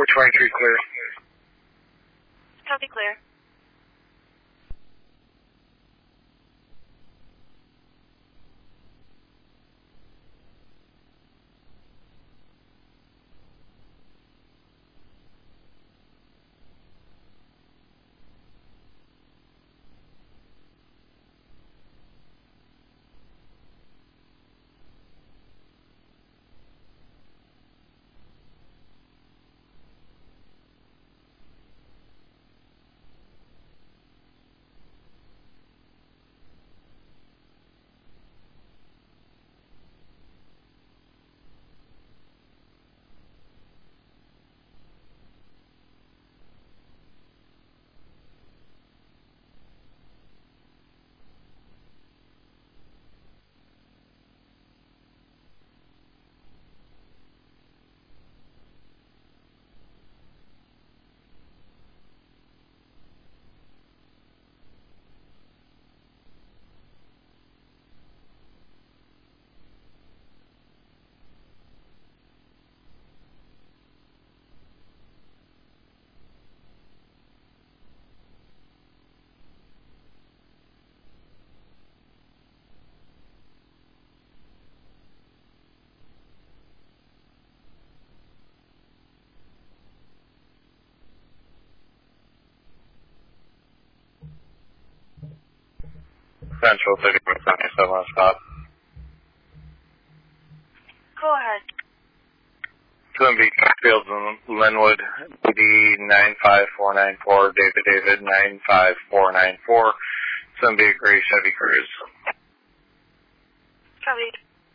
423 clear. Copy, clear. Central 3177 on stop. Go ahead. Twin Beach Fields in Linwood, BD 95494, David 95494, Twin Beach Gray Chevy Cruise. Copy.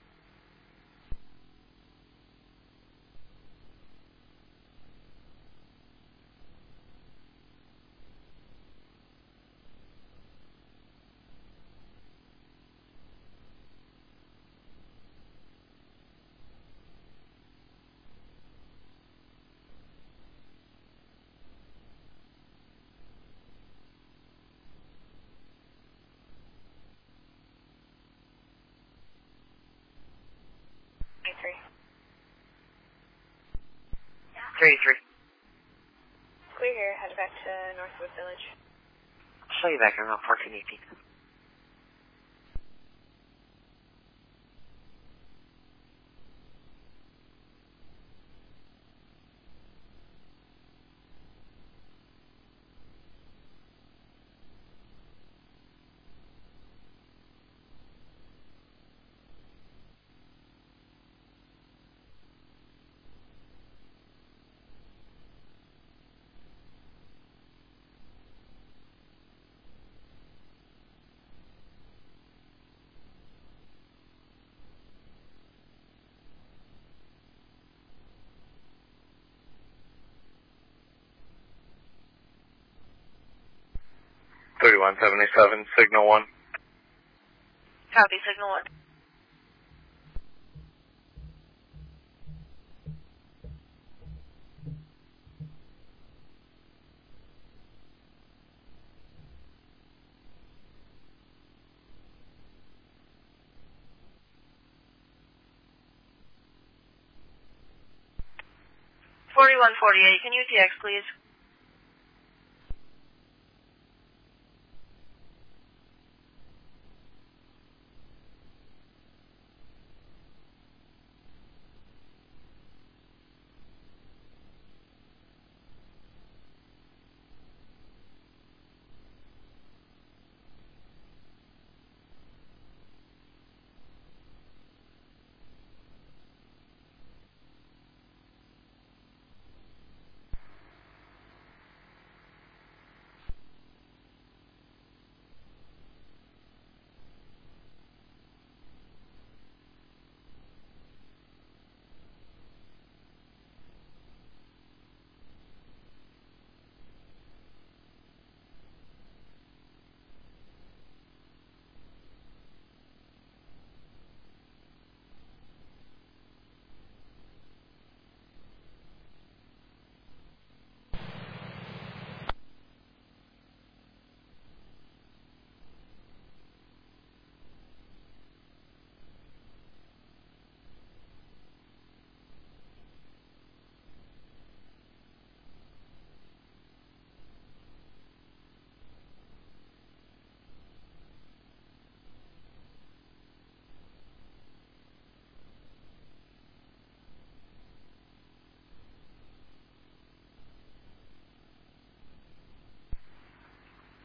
Three. Clear here. Head back to Northwood Village. I'll show you back around 1418. .177, signal 1. Copy, signal 1. .4148, can you TX, please?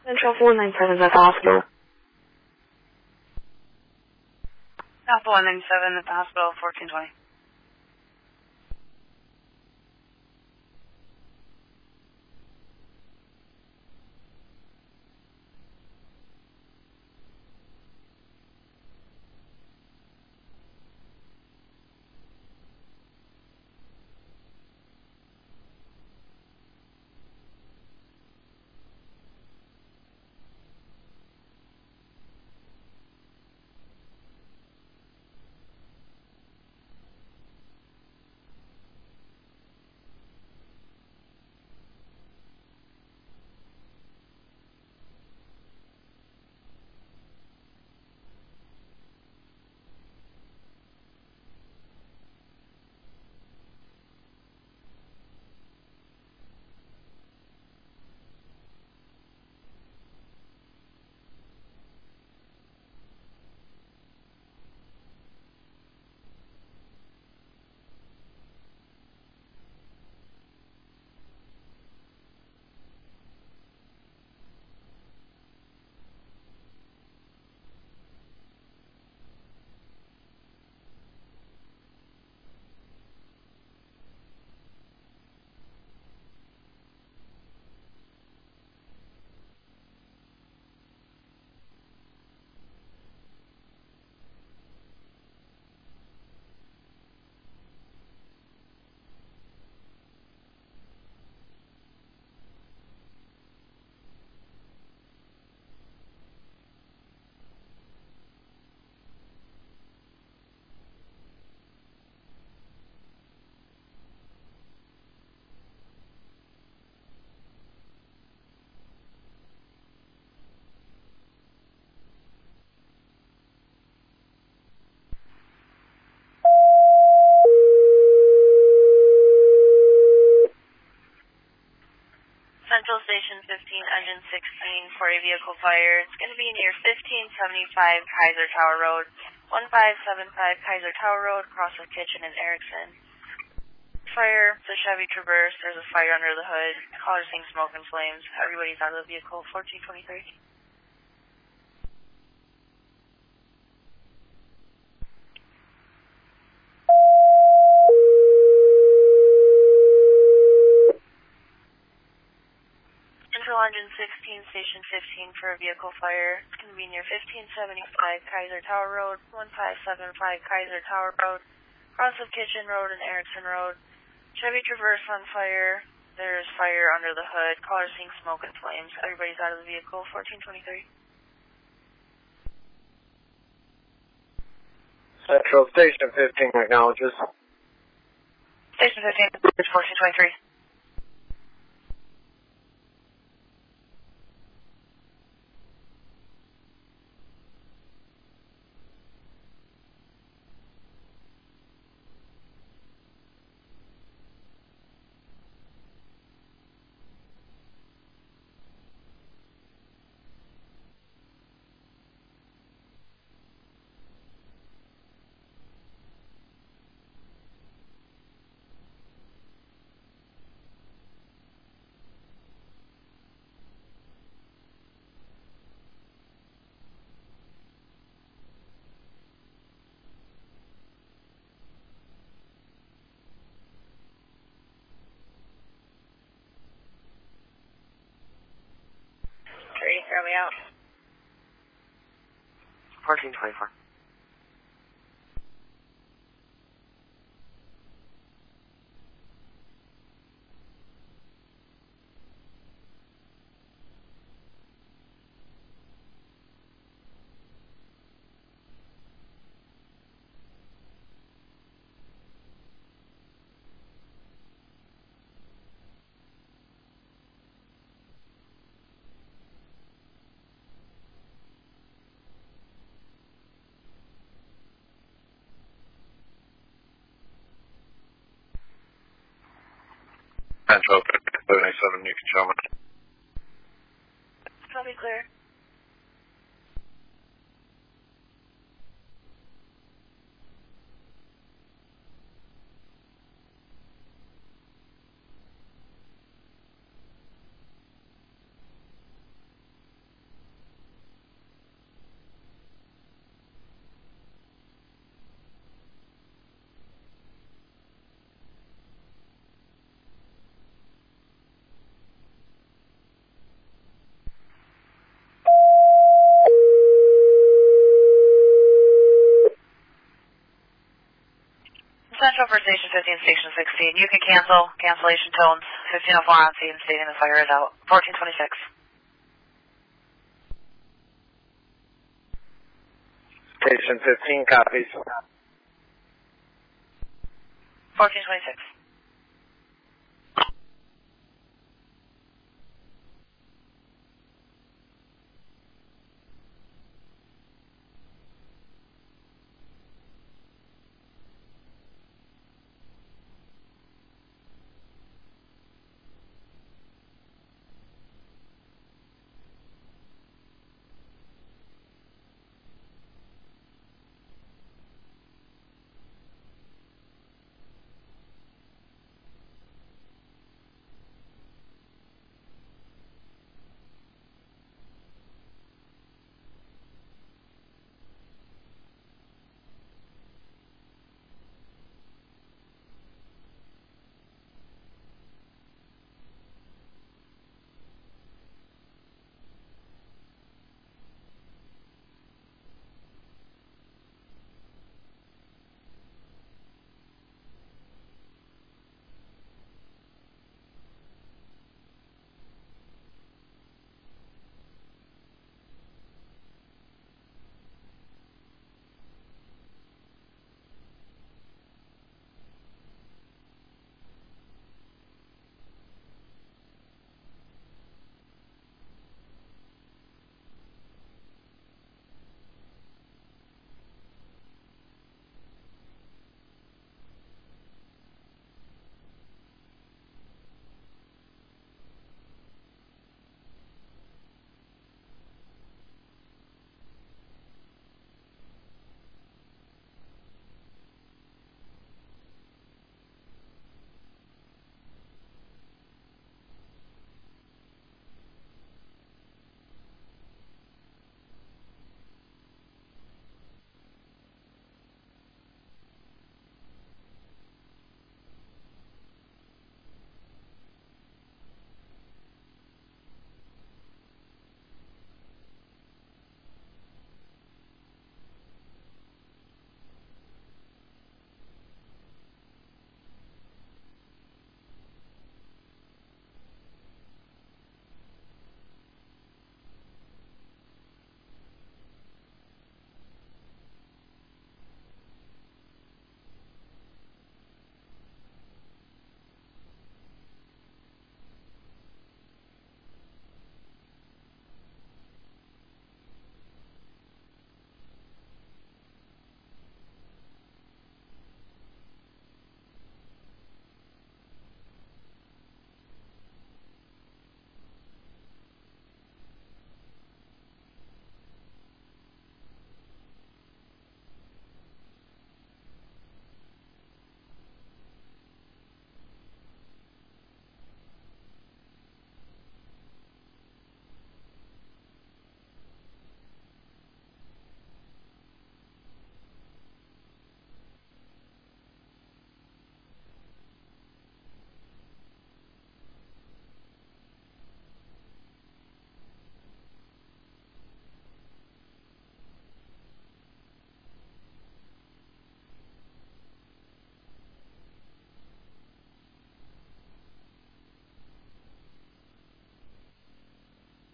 Central 497 at the hospital. Alpha 197 at the hospital, 1420. Central Station 15, Engine 16 for a vehicle fire. It's going to be near 1575 Kaiser Tower Road, 1575 Kaiser Tower Road, across from Kitchen and Erickson. Fire, the Chevy Traverse. There's a fire under the hood. Caller seeing smoke and flames. Everybody's out of the vehicle, 1423. Central Engine 16, Station 15 for a vehicle fire. It's going to be near 1575 Kaiser Tower Road, 1575 Kaiser Tower Road, across of Kitchen Road and Erickson Road. Chevy Traverse on fire. There's fire under the hood. Caller seeing smoke and flames. Everybody's out of the vehicle, 1423. Central Station 15 acknowledges. Station 15, 1423. Throw me out. 1424. Central 77, you can show me. Copy, clear. Station 15, Station 16. You can cancel. Cancellation tones. 1504 on scene stating the fire is out. 1426. Station 15 copies. 1426.